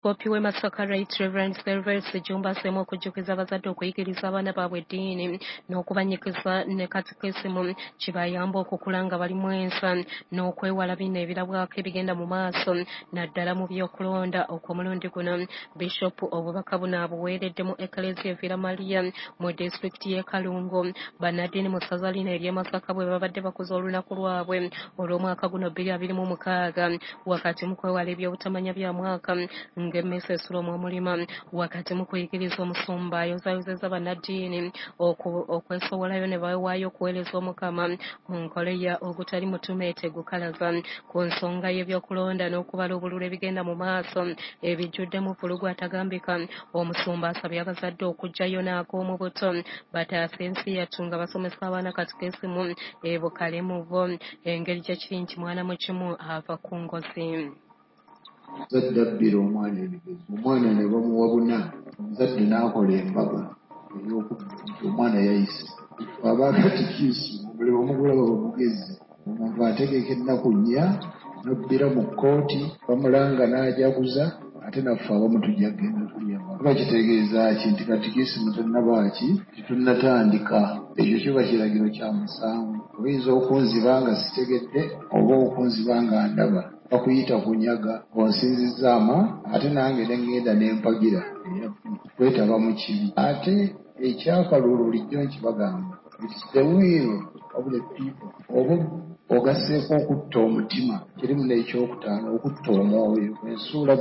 Kopi we Masaka Right Reverend Silver Sejumba Semo okujjukiza abazadde okuyigiriza abaana baabwe eddiini n'okubanyikiza ne katikisimu kibayamba okukula nga bali mu ensa n'okwewala bino ebirabwako ebigenda mu maaso naddala mu by'okulonda okw'omulundi guno. Bishop obubaka buno abuweeredde mu Eklezia Villa Maria mu disitulikiti y'e Kalungu. Bannaddiini mu ssaza lino ery'e Masaka bwe babadde bakoze olunaku lwabwe olw'omwaka guno 2026 wakati mu kwewala ebyobutamanya bya mwaka ng'emmese esula omulima wakati mu kuyigiriza omusumba ayozayozeza bannaddiini okwesowolayo ne bawaayo okuweereza Omukama mu nkole ya ogutali mutumeete gukalaza ku nsonga y'ebyokulonda n'okubala obululu ebigenda mu maaso ebijjuddemu vulugu atagambika. Omusumba asabye abazadde okuggyayo n'ak'omu buto bataasa ensi yattu nga basomesa abaana katikisimu ebukale mu bo engeri gye kiri nti mwana mu kimu ava ku ngozi. Omuzadde abbira omwana ebigezi, omwana ne bamuwa buna, omuzadde n'akola embaga ey'okubba nti omwana yayise. Abakatikiisi buli bamugulaba bamugezi, omuntu ategeka ennaku nnya n'obbira mu kkooti bamulanga n'ajaguza ate naffe abamu tujja kgenda tulya. Kiba kitegeeza ki nti katikiisimu tennabaaki tetunnatandika. Ekyo kiba kiragiro kya musango. Oyinza okunziba nga sitegedde oba okunziba nga ndaba. Bakuyita kunyaga onsinzizaama ate nange ne ngenda ne mpagira kwetaba mu kibi. Ate ekyakalulu bulijjo nkibagamba it's the will of the people. Oba ogasseeko okutta omutima kirimu n'ekyokutaano okutta omwoyo ensuula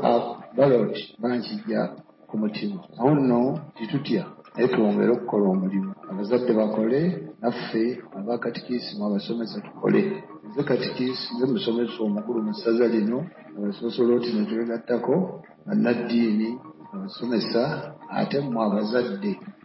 balot bankijja ku mutima. Awo nno titutya naye twongere okukola omulimu. Abazadde bakole naffe abakatikiisimu abasomesa tukole. Nze katikiisi nze musomesa omukulu mu ssaza lino abasoosolooti ne twegattako bannaddiini abasomesa ate mmwe abazadde